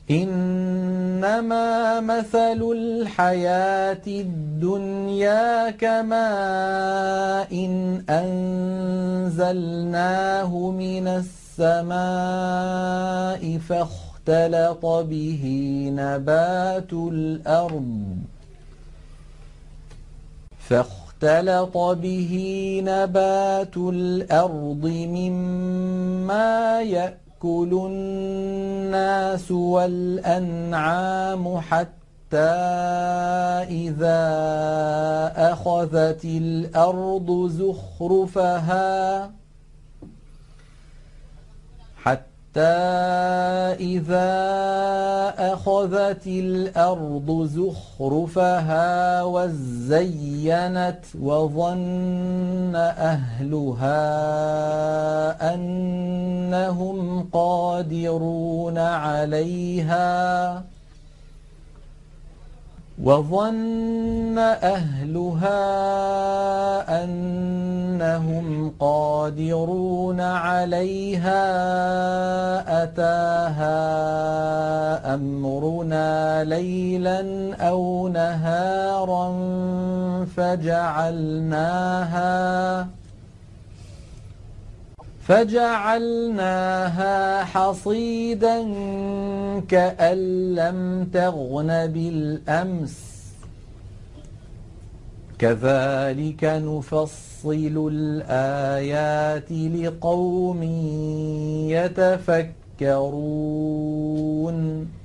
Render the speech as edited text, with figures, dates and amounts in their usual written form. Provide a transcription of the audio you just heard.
إنما مثل الحياة الدنيا كماء إن أنزلناه من السماء فاختلط به نبات الأرض مما يأكل الناس والأنعام إذا أخذت الأرض زخرفها وزينت وظن أهلها أنهم قادرون عليها أتاها أمرنا ليلا أو نهارا فجعلناها حصيدا كأن لم تغن بالأمس كذلك نفصل الآيات لقوم يتفكرون